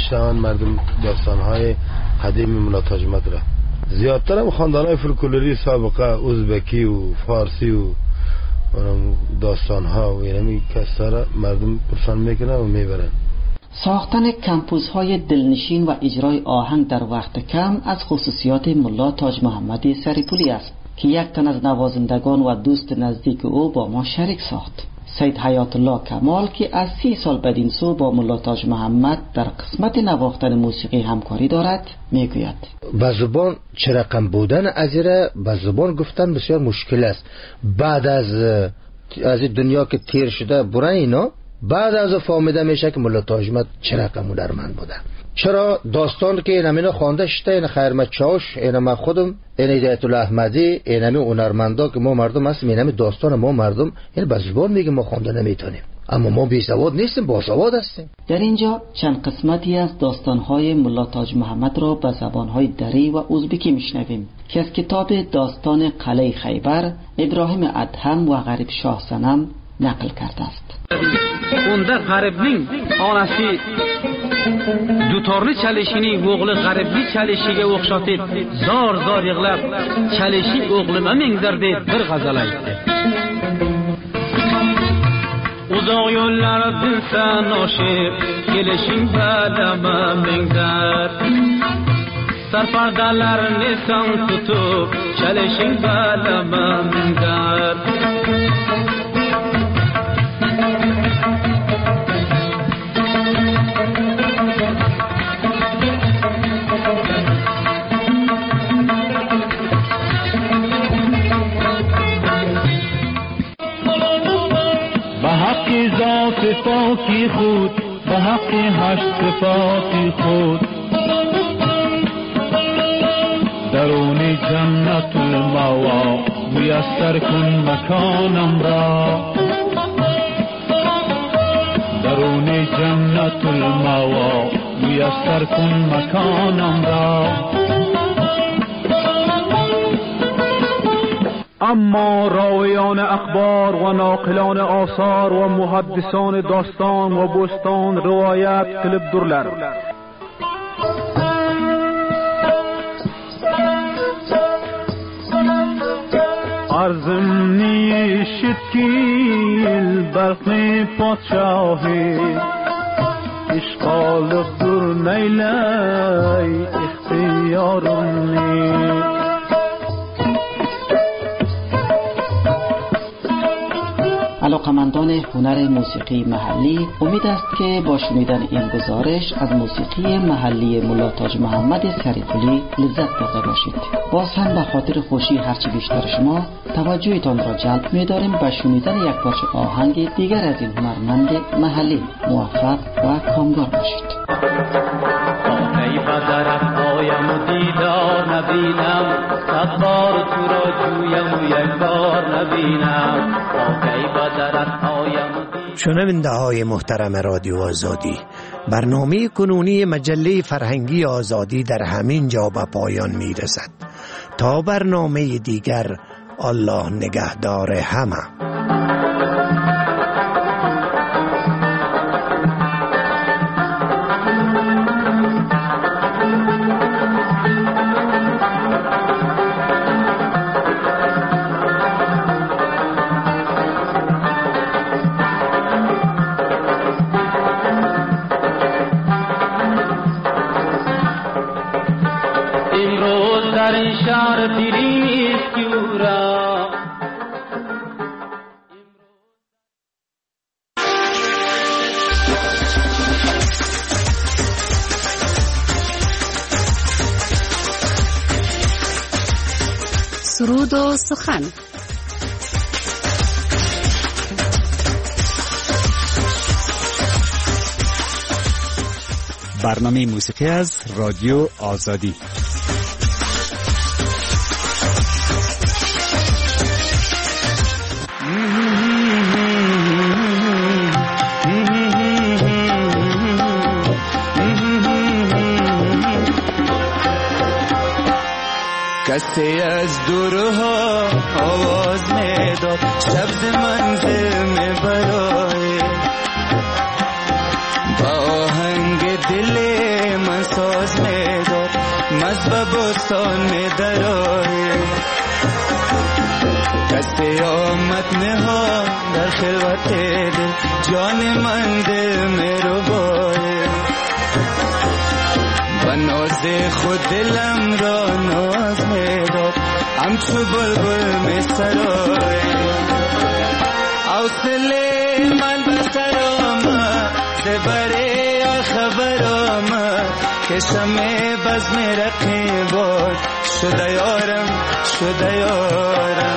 میشنون مردم داستانهای قدیم ملا تاج محمد را. زیادتر هم خاندانهای فولکلوری سابقه ازبکی و فارسی و داستانها و یعنی کسا را مردم پرسان میکنن و میبرن. ساختن کمپوس های دلنشین و اجرای آهنگ در وقت کم از خصوصیات ملا تاج محمد سریپولی است که یک تن از نوازندگان و دوست نزدیک او با ما شریک ساخت. سید حیات الله کمال که از 30 سال بدین سو با ملا تاج محمد در قسمت نواختن موسیقی همکاری دارد میگوید: با زبان چه رقم بودن ازیره با زبان گفتن بسیار مشکل است. بعد از دنیا که تیر شده برای اینا بعد از فهمیده میشه که ملا تاج محمد چه رقم هنرمند بوده. چرا داستان که اینم خوانده شده، این خیرمت چاوش، اینم خودم، این هدایت الله احمدی، اینم هنرمندا که ما مردم هستیم، اینم داستان ما مردم این به زبان میگه ما خوانده نمیتونیم، اما ما بی سواد نیستیم، با سواد هستیم. در اینجا چند قسمتی از داستانهای ملا تاج محمد را به زبانهای دری و ازبکی میشنویم که از کتاب داستان قلعه خیبر ابراهیم ادهم و غریب شاه صنم نقل کرده است. Unda g'aribning onasi dutorni chalishini o'g'li g'ariblik chalishiga o'xshatib zor yig'lab chalishing o'g'lima mengdir deb bir g'azal aytdi. Uzoq yo'llar bilsan oshiq kelishing badama mengdir. Sarfardalarni san tutib chalishing badama mengdir. ذات پاکی خود به حق 8 صفات خود درون جنت المأوا میسر کن مکانم را. درون جنت المأوا میسر کن مکانم را. اما راویان اخبار و ناقلان آثار و محدثان داستان و بستان روایت کلب durlar. Arzım nişit kil balqi podshahi işqalıp dur neylay ixtiyorumni. علاقمندان هنر موسیقی محلی امید است که با شنیدن این گزارش از موسیقی محلی ملا تاج محمد سریپولی لذت برده باشید. باز هم به خاطر خوشی هرچی بیشتر شما توجهتان را جلب می‌داریم به شنیدن یک پارچه آهنگ دیگر از این هنرمند محلی. موفق و کامگار باشید. ای بدرم آیم و دیدار نبینم، صد بار تو را جویم و یک بار نبینم. ای بدرم آیم و دیدار. شنونده های محترم رادیو آزادی، برنامه کنونی مجله فرهنگی آزادی در همین جا به پایان می رسد. تا برنامه دیگر، الله نگهدار همه. در این شهر دیری نیست یورا. سرود و سخن. برنامه موسیقی از رادیو آزادی. کسی از دورها آواز میداد، سبز منظم برای با آهنگ دل من ساز میداد مذهب بستان درای دسته آمد نهان در خلوت دل جان من دل میرو بای و ناز خود دلم را ناز میداد همچو بلبل میسرای حوصله من بسر آمد زبره خبر آمد که شمع بزم رقیبات شده یارم شده یارم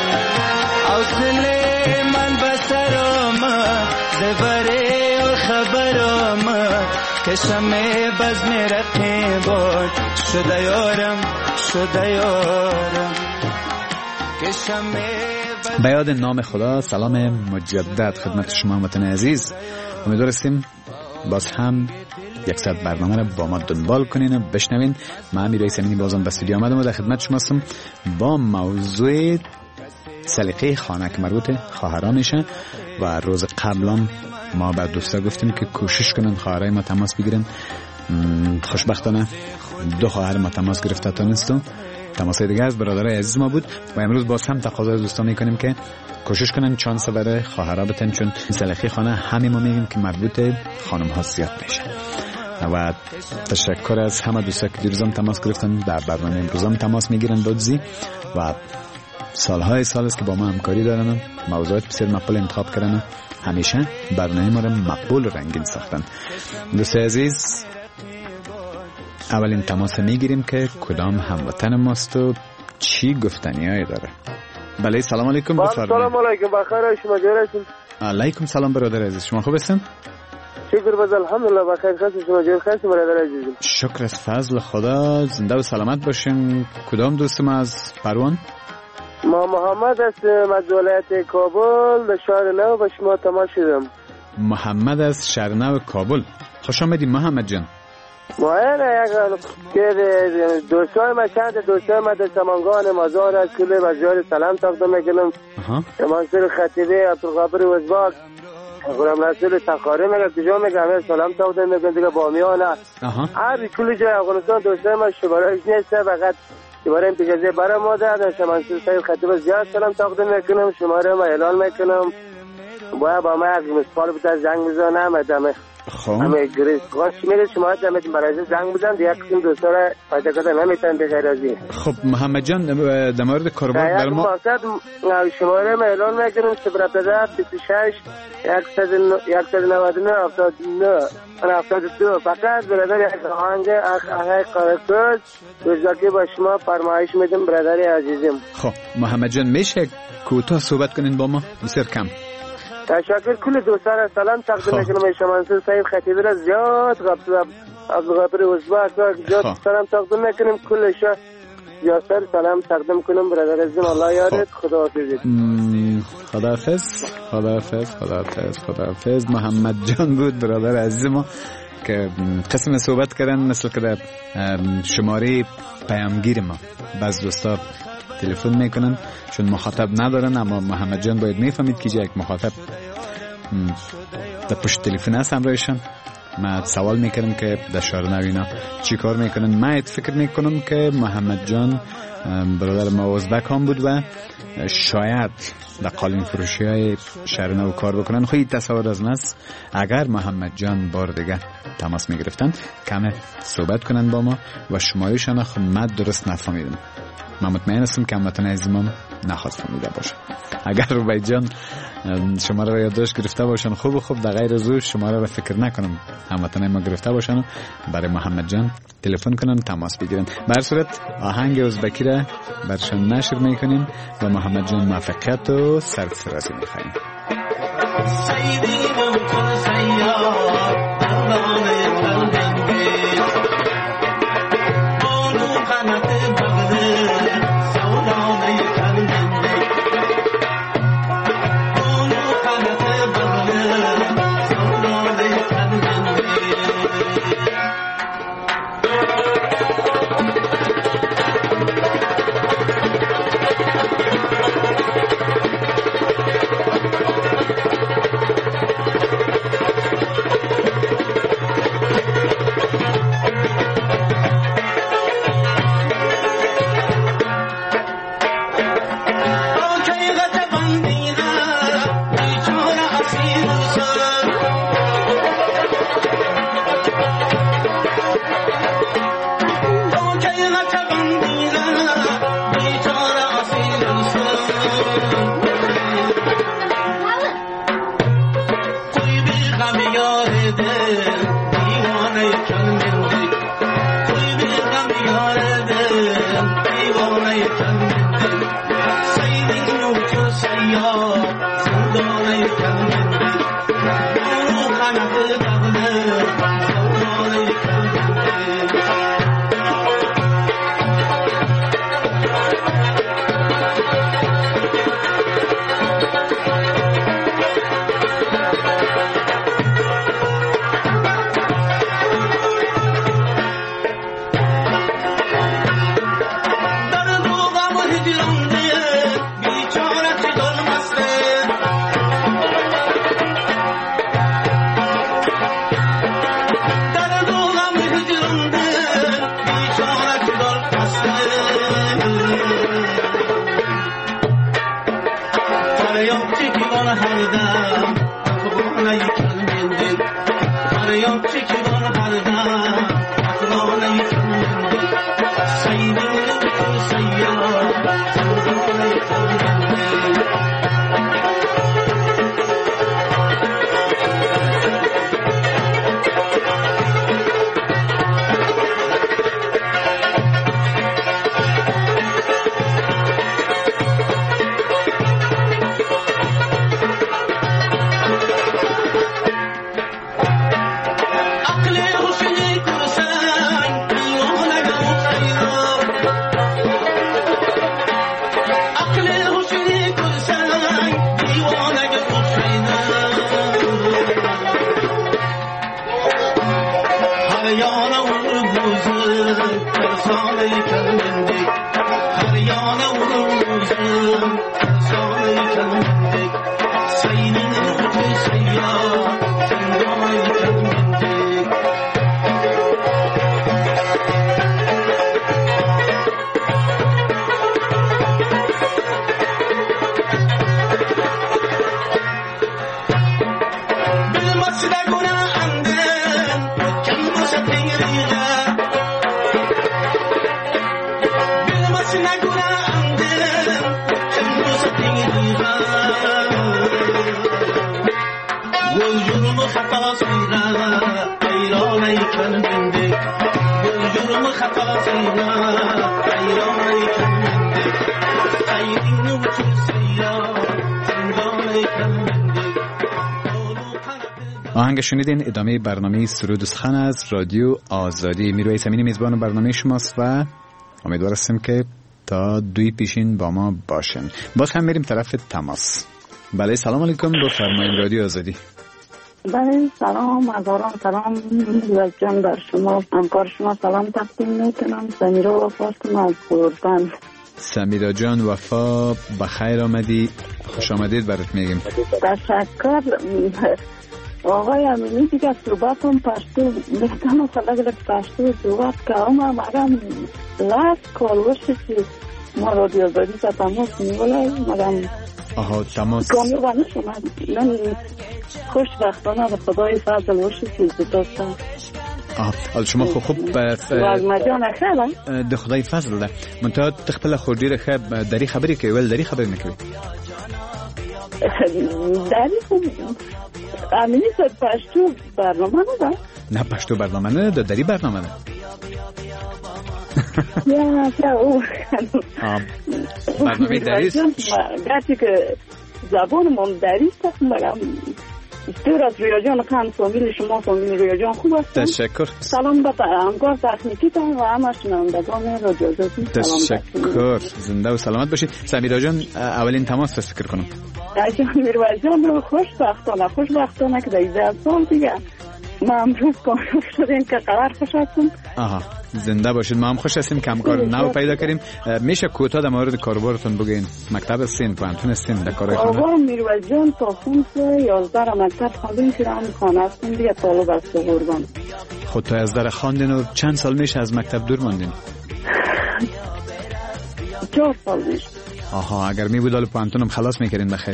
حوصله من بسر آمد زبره خبر آمد که شمع بزم رقیبات شده یارم شده یارم که شمع به یاد نام خدا. سلام مجدد خدمت شما هموطنان عزیز. امیدوار هستیم باز هم 100 برنامه را با ما دنبال کنین و بشنوین. من امیر رئیس امینی بازم به استودیو آمدم و در خدمت شما هستم با موضوع سلیقه خانه که مربوط خواهران میشه. و روز قبلم ما به دوستا گفتیم که کوشش کنن خواهرای ما تماس بگیرن. خوشبختانه 2 خواهر ما تماس گرفته تونستم. تماسای دیگه از برادرای عزیز ما بود و امروز باز هم تقاضای دوستان میکنیم که کوشش کنن چانس برای خواهرها بتن، چون سلیقه خانه همین ما میگیم که مربوط خانم ها زیاد میشه. و تشکر از همه دوستا که دیروزم تماس گرفتن، در برنامه امروزم تماس میگیرن دوزی و سالهای سال است که با ما همکاری دارن، موضوعات بسیار مقبول انتخاب کردن، همیشه برنامه ما رو مقبول و رنگین ساختن. دوست عزیز، اولین تماس میگیریم که کدام هموطن ماست و چی گفتنیایی داره. بله سلام علیکم. بفرمایید. سلام علیکم، بخیر شما جوری؟ علیکم سلام برادر عزیز، شما خوب هستین؟ شکر بز الحمدلله بخیر. خاص شما جوری هستین برادر عزیز؟ شکر از فضل خدا، زنده و سلامت باشین. کدام دوست ما از پروان؟ ما محمد از ولایت کابل در شهر نو با شما تماس شدم. محمد از شهر نو کابل، خوش آمدید محمد جان. ما یک دوستای ما چند دوستای ما در سمنگان مزار از کل بازار سلام تقدیم میکنم. منصور خطیبی، عبدالغفور وزباک، غلام رسول تخاری میگه کجا میگم سلام تقدیم میکنم دیگه بامیانه. هر کل جای افغانستان دوستای ما شمارهش نیست، فقط شماره امتیازی برای ما دادن. منصور سید خطیب زیاد سلام تقدیم میکنم، شماره ما اعلان میکنم. باید با ما یک مسپال بوده زنگ بزنم ادامه. همه گریز خواهش میره شما برای زنگ بزن دیگه قسم دوستا را پیدا کردن نمیتونن به غیر ازی. خب محمد جان در مورد کاروبار برای ما شماره ما اعلان میکنم 026 199 72 فقط برادر یک آهنگ اخی قرقز روزاکی با شما فرمایش میدم برادر عزیزم. خب محمد جان میشه کوتاه صحبت کنین با ما؟ بسیار کم. تشکر. کل دوستان را سلام تقدیم میکنم. شما منصور سید خطیبی را زیاد عبدالغفور وزباک را زیاد سلام تقدیم میکنم. کلش یاسر سلام تقدیم کنم برادر عزیزم. الله یارت. خداحافظ. خداحافظ خداحافظ خداحافظ خداحافظ. محمد جان بود برادر عزیز ما که قسم صحبت کردن مثل که در شماره پیامگیر ما بعض دوستا تلفن میکنن چون مخاطب ندارن، اما محمد جان باید میفهمید که یک مخاطب در پشت تلفن هست همراهشان. من سوال میکردم که در شهر نوینا چی کار میکنن. من فکر میکنم که محمد جان برادر ما ازبک هم بود و شاید در قالین فروشی های شهر نو کار بکنن. خیلی تصور از ماست اگر محمد جان بار دیگه تماس میگرفتن کمه صحبت کنن با ما و شمایشان خدمت درست نفهمیدم. من مطمئن هستم که هموطن عزیزم نخواد فهمیده باشه. اگر روبای جان شما را یادداشت گرفته باشن خوب در غیر از او شما را فکر نکنم هموطن ما گرفته باشن، برای محمد جان تلفن کنن تماس بگیرن. به هر صورت آهنگ ازبکی را برشان نشر میکنیم و محمد جان موفقیت و سرفرازی میخوایم. آهنگ شنیدین ادامه برنامه سرود و سخن از رادیو آزادی. میرویس امینی میزبان برنامه شماست و امیدوار هستیم که تا دوی پیشین با ما باشن. باز هم میریم طرف تماس. بله سلام علیکم، بفرمایید رادیو آزادی. بله سلام، هزاران سلام جان بر شما، همکار شما سلام تقدیم میکنم. سمیرا وفاستم از خوردن. سمیرا جان وفا بخیر آمدی، خوش آمدید برات میگیم. تشکر آقای امینی دیگه صحبتم پشتو میتونم فلق پشتو صحبت کنم مگم لاس کالوشی ما رادیو آزادی تا تماس میولای مگم آها تماس کامیابانه شما من خوشبختانه به خدای فضل وشی چیزی داشتم. حال شما خوب مجان خیلی ده خدای فضل ده منتها تخپل خوردی رو خب داری خبری که ول داری خبری نکوی داری خوب امینی سر پشتو برنامه نده؟ نه پشتو برنامه نده، داری برنامه نده. یا او برنامه داریست گرچه که زبان ما داریست مگم دور از ریاجان خان فامیل شما فامیل ریاجان خوب است. تشکر. سلام به همکار تکنیکی تا و همه شنوندگان رادیو آزادی. تشکر، زنده و سلامت باشید. سمیرا جان اولین تماس است فکر کنم. میرویس جان خوشبختانه که در 10 سال دیگه ما امروز کامیاب شدیم که قرار خوش هستیم. آها زنده باشید. ما هم خوش هستیم که همکار نو پیدا کردیم. میشه کوتاه در مورد کاربارتون بگین؟ مکتب سین پانتون سین در کارهای خانه؟ آقا میرویس جان تا صنف 11 مکتب خواندیم که هم خانه هستیم دیگه طالب است قربان. خود تا 11 خواندین و چند سال میشه از مکتب دور ماندین؟ 4 سال میشه. آها اگر می بود پانتونم خلاص میکردین بخیر.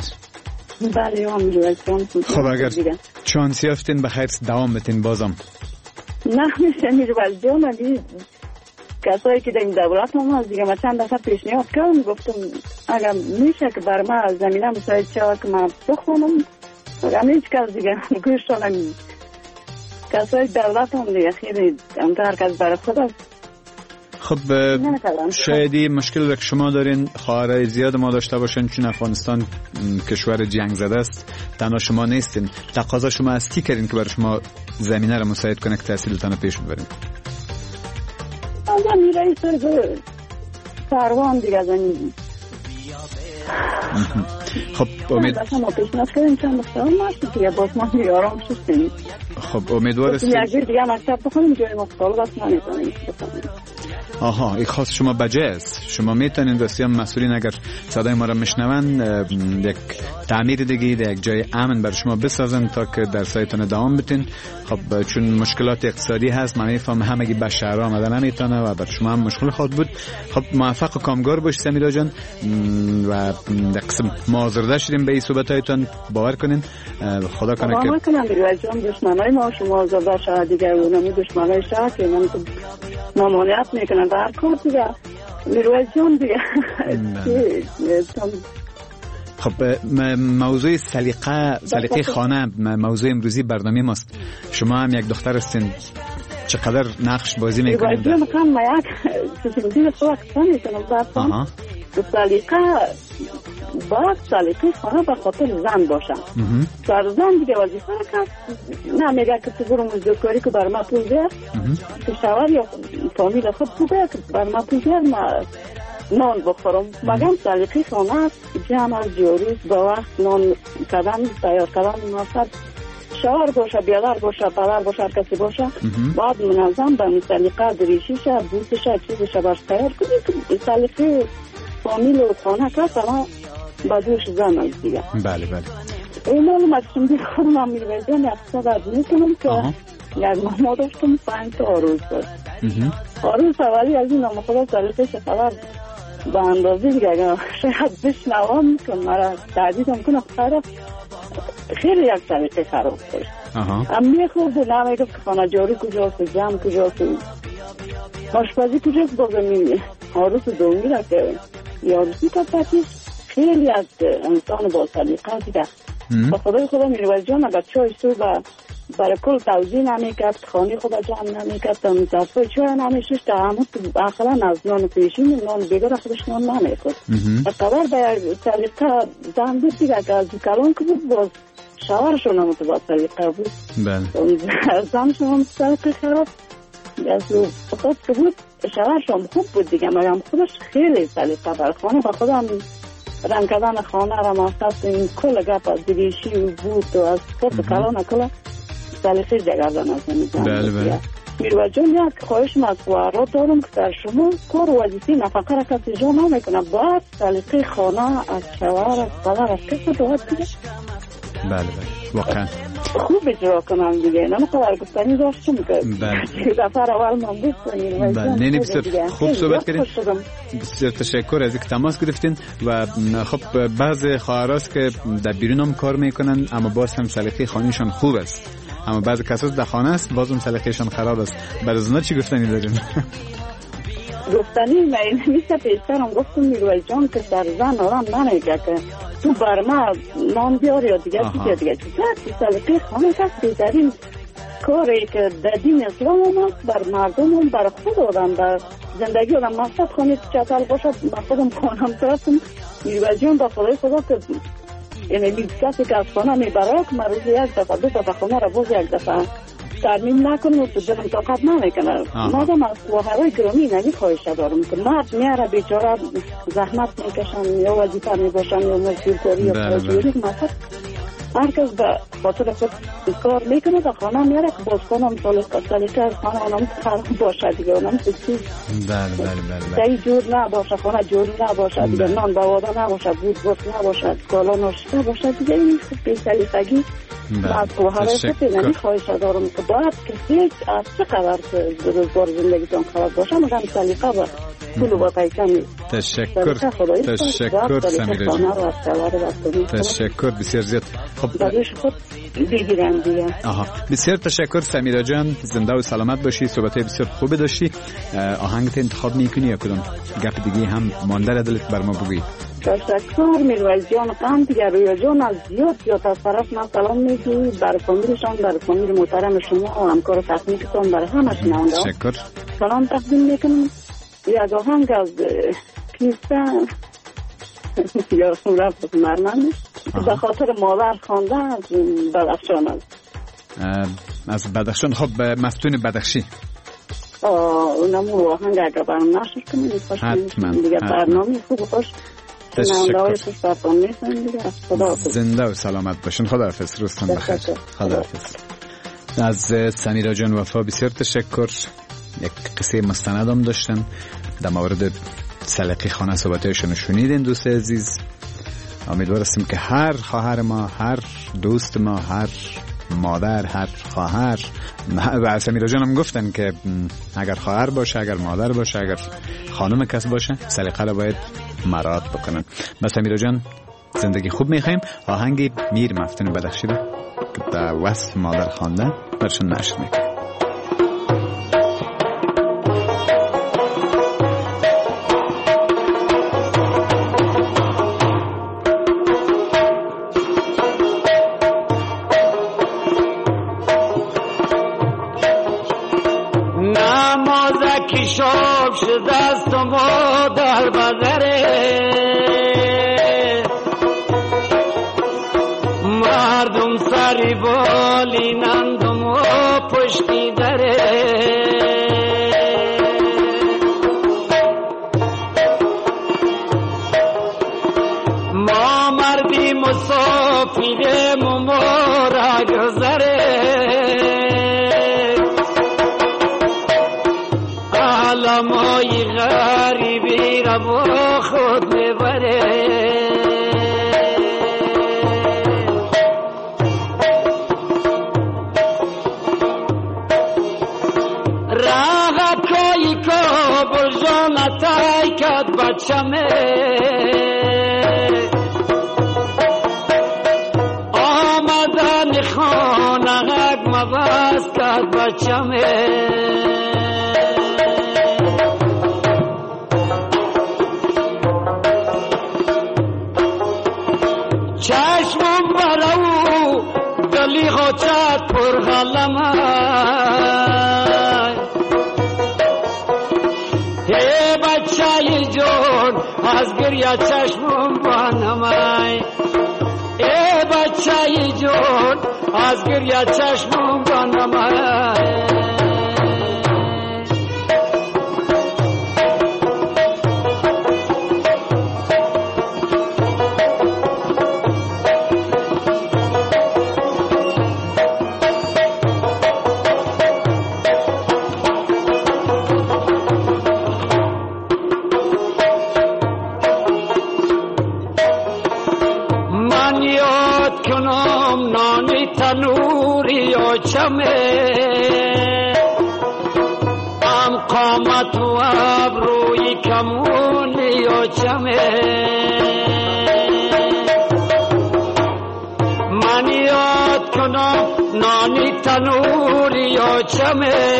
بله میرویس جان. خب اگر چانس یافتین بخیر دوام بتین بازم. نه میشه میروز جان کسایی که در این دولت هم هست دیگه. من چند دفعه پیشنهاد کردم گفتم اگر میشه که بر من زمینه مساعد شود که من بخونم، اگر هیچ کس دیگه گوش نمیده. کسای دولت هم دیگه خیلی هر کس برای خود است. خب شایدی مشکل که شما دارین خواهرای زیاد ما داشته باشین، چون افغانستان کشور جنگ زده است، تنها شما نیستین. تقاضا شما از کی کردین که برای شما زمینه را مساعد کنه که تحصیلتان پیش ببرین؟ آنجا میرایی سر سروان دیگه زمین. خب امید ما پیشنهاد کردیم چند مختار ماشت دیگه باز ما میری آرام شستیم. خب امیدوار هستیم یک دیگه مکتب بخونیم جای مختار بس نمیتونیم. آها این خاص شما بجه است. شما میتونین بسیار مسئولین اگر صدای ما را میشنون یک تعمیر دیگه در یک جای امن بر شما بسازن تا که در سایتون دوام بتین. خب چون مشکلات اقتصادی هست من میفهم همگی به شهر آمدن نمیتونه و بر شما هم مشکل خواهد بود. خب موفق و کامگار باشید سمیرا جان و در قسم معذرت شدیم به این صحبتایتان. باور کنین خدا کنه که باور کنم میرا جان دشمنای ما شما زده شاید دیگه اونم دشمنای شهر که من ممانعت میکنن در کار دیگه میروز جان دیگه. خب موضوع سلیقه خانه موضوع امروزی برنامه ماست. شما هم یک دختر هستین، چقدر نقش بازی میکنید؟ میروز جان من یک چیزی خواهد کنم برسان سلیقه باید سلیقه خانه به خاطر زن باشه. زن دیگه وظیفه کرد نمیگه که تو برو مزدورکاری که بر ما پول بیار، شوهر یا فامیل خود پول بیار که بر ما پول بیار ما نان بخورم. مگم سلیقه خانه جمع جوریز با وقت نان کردن تیار کردن مناسب، شوهر باشه بیادر باشه پدر باشه هر کسی باشه باید منظم به سلیقه دریشیشه بوسشه چیزشه برش تیار کنی که سلیقه فامیل و خانه که اما با دوش زن از دیگه. بله بله این معلومت شمدی خودم هم میرویدم یک صدر میکنم که یک ما داشتم 5 تا آروز داشت. آروز اولی از این نام خدا سلیقه شفر به اندازه دیگه شاید بشنوام که مرا تعدیدم کنم خیلی یک سلیقه خراب داشت. هم میخورد و نمیگفت که خانه جاری کجاست، جمع کجاست، آشپزی کجاست. بازم آروز دومی را که یاروزی که پتیش خیلی از انسان با سلیقه دیگه. با خدای خدا میروز جان اگر چای صبح برای کل توضیح نمیکرد، خانه خدا جمع نمیکرد، دفعه چای نمیشش تا همون اقلا از نان پیشین نان بگر خودش نان نمیکرد. اقدر به سلیقه زن بود دیگه که از کلان که بود باز شوهرشون هم با سلیقه بود. زنشون هم سلیقه خراب از خود که بود شوهرشون خوب بود دیگه مگم خودش خیلی سلیقه بر خانه و خودم رنگ کردن خانه را مصد این کل گپ از دریشی و بود و از خود کلان کل سلیقه جگردن از نمیزن. بله بله میروز جان یک خواهش مطبوعه دارم که در شما کار وظیفی نفقه را کسی جا نمیکنه باید سلیقه خانه از شوهر از پدر از کسی باید دیگه. بله بله واقعا خوب اجرا کنم دیگه. نمیخواد گفتنی داشتم که دفعه اول من بستنیم. بله نه بسیار خوب صحبت کردین. بسیار تشکر از اینکه تماس گرفتین و خب بعض خواهراست که در بیرون هم کار میکنن اما باز هم سلیقه خانه‌شان خوب است، اما بعضی کسات در خانه است باز هم سلیقه‌شان خراب است. برای اونا چی گفتنی دارین؟ گفتنی من میشه پیشترم گفتم میروز جان که در زن آرام نمیگه که تو بر ما نام بیار یا دیگه دیگه چون سلیقه خانه کس بهترین کاری که در دین اسلام هم بر مردم هم بر خود آدم بر زندگی آدم مقصد خانه چطل باشد من خودم خانم ترسم میروز جان با خدای خدا که یعنی کسی که از خانه میبره که من روزی یک دفعه 2 دفعه خانه را باز یک دفعه ترمیم نکنم و تو دلم طاقت نمیکنه. مادم از خواهرای گرامی نمی خواهش دارم که مرد میاره بیچاره زحمت میکشن یا وظیفه میباشن یا مزدورکاری یا کارجوری مثلا هر کس به خاطر خود کار میکنه و خانه میاره که باز خانم سلیقه از خانه اونم خراب باشه دیگه اونم چیز دهی جور نباشه خانه جوری نباشه دیگه نان بواده نباشه بود نباشه کالا ناشته باشه دیگه این بی سلیقگی از خواهرای خود نمی خواهش دارم که باید که هیچ از چه قدر که روزگار زندگیتون خراب باشه مگم سلیقه با پول و پیسه نیست. تشکر سمیرا جان. تشکر بسیار زیاد. خب برایش خود بگیرم دیگه. بسیار تشکر سمیرا جان، زنده و سلامت باشی. صحبت بسیار خوبی داشتی. آهنگت انتخاب میکنی یا کدوم گپ دیگه هم مانده را دلت بر ما بگویی؟ تشکر میرویس جان. قم دیگر رویا جان از زیاد از طرف من سلام میگی بر فامیلشان، بر فامیل محترم شما و همکار تکنیکتان، برای همه شنونده تشکر سلام تقدیم میکنم. یک آهنگ از کیسته یا رفت مرمن به خاطر مادر خوانده از بدخشان از بدخشان. خب مفتون بدخشی اونم آهنگ اگر برام نشر کنید حتما دیگه برنامه خوب خوش تشکر. خدا زنده و سلامت باشین. خداحافظ. روزتان بخیر. خداحافظ. از سمیرا جان وفا بسیار تشکر. یک قصه مستندم داشتن در مورد سلقی خانه، صحبتایشون شنیدین دوست عزیز. امیدوار هستیم که هر خواهر ما، هر دوست ما، هر مادر، هر خواهر، و سمیرا جان هم گفتن که اگر خواهر باشه، اگر مادر باشه، اگر خانم کس باشه، سلیقه را باید مراعات بکنن. با سمیرا جان زندگی خوب میخوایم. آهنگی میر مفتون بدخشی را که در وصف مادر خوانده برشون نشر میکنیم. شاب شده است و مادر بدره، مردم سری بالینند و ما پشتی دره. ما مردی مسافریم و ما را گذره، علمای غریبی را با خود میبره. راغبکای کابل جانتای کد بچمه، آمدن خانه غگ مبست کد بچمه. چشمم برو دلی خوچت پر غلمه، ای بچه جون از گریه چشمم بانمه، ای بچه جون از گریه چشمم بانمه. تنوری و چمه ام قامت و ابروی کمونی و چمه، من یاد کنم نانی تنوری و چمه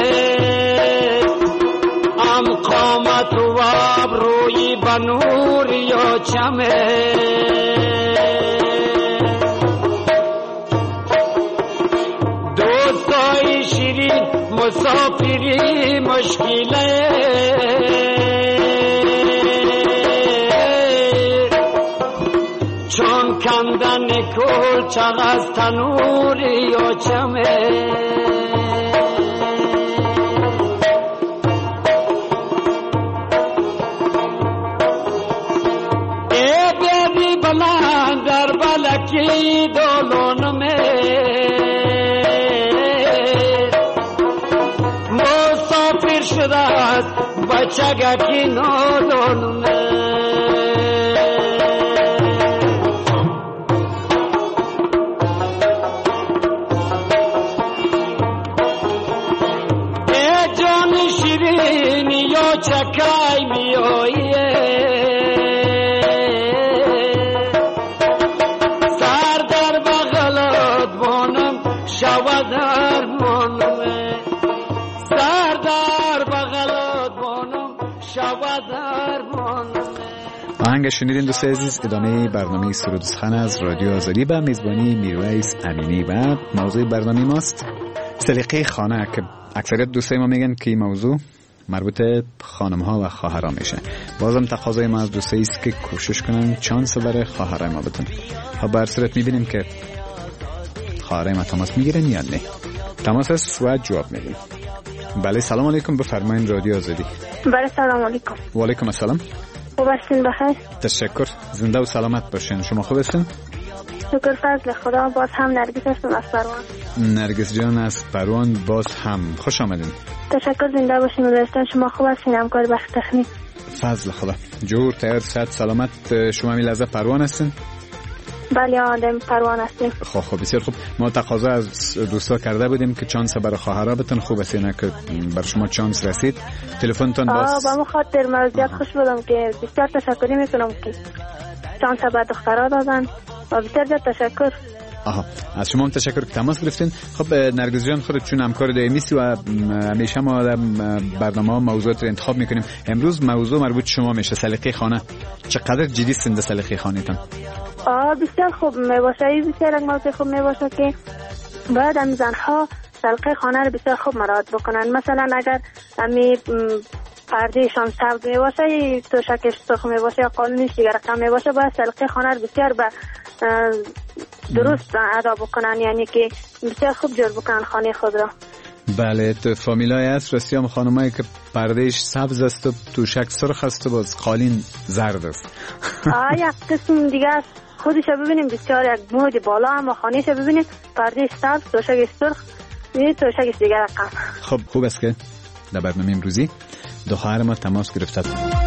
ام قامت و ابروی بنوری و چمه. مسافری مشکله چون کندن کل چغ از تنوری و چمه. ای بیبی بلند در بلکی دولون میں شده است بچگکی نادانمه. ای جان شیرینی یا چکای میاییه سر در بغلات بانم شود درمانم سر در بغلات بانم شود درمانم. آهنگ شنیدین دوست عزیز. ادامه برنامه سرود سخن از رادیو آزادی به میزبانی میرویس امینی و موضوع برنامه ماست سلیقه خانه که اکثریت دوستای ما میگن که این موضوع مربوط خانم ها و خواهرها میشه. بازم تقاضای ما از دوستایی است که کوشش کنن چانس برای خواهرای ما بدن. ها به هر صورت میبینیم که خواهرای ما تماس میگیرن یا نه. تماس است و جواب میدیم. بله سلام علیکم بفرمایید رادیو آزادی. بله سلام علیکم. و علیکم السلام. خوب هستین بخیر؟ تشکر. زنده و سلامت باشین. شما خوب هستین؟ شکر فضل خدا. باز هم نرگس هستم از پروان. نرگس جان از پروان باز هم خوش آمدین. تشکر. زنده باشین. مدرستان شما خوب هستین؟ همکار بخش تخنیک فضل خدا. جور تیار صحت سلامت. شما می لحظه پروان هستین؟ بله آدم پروان هستیم. خب بسیار خوب. ما تقاضا از دوستا کرده بودیم که چانس برای خواهرها بتن. خوب است نه که بر شما چانس رسید. تلفنتون باز با خاطر موضوعیت خوش بودم که بسیار تشکر میکنم که چانس به دخترها دادن و بسیار تشکر. از شما هم تشکر که تماس گرفتین. خب نرگس جان خودت چون همکار دائمی هستی و همیشه ما در برنامه‌ها موضوعات رو انتخاب میکنیم. امروز موضوع مربوط شما میشه سلیقه خانه. چقدر جدی سند سلیقه خانه‌تون؟ بسیار خوب میباشه. بسیار موضوع خوب میباشه که باید هم زنها سلیقه خانه رو بسیار خوب مراعات بکنن. مثلا اگر همی پردهشان سبز میباشه توشکش سرخ میباشه یا قالینش دیگر رقم میباشه باید سلیقه خانه رو بسیار به درست ادا بکنن یعنی که بسیار خوب جور بکنن خانه خود را. بله فامیلای هست راستی هم خانمایی که پردهش سبز است و توشک سرخ است و باز قالین زرد است. یک قسم دیگه خودش ببینیم بسیار یک موج بالا اما خانهش ببینیم پردهش سبز توشکش سرخ توشکش دیگر رقم. خب خوب است که در برنامه امروزی دو خواهر ما تماس گرفتند.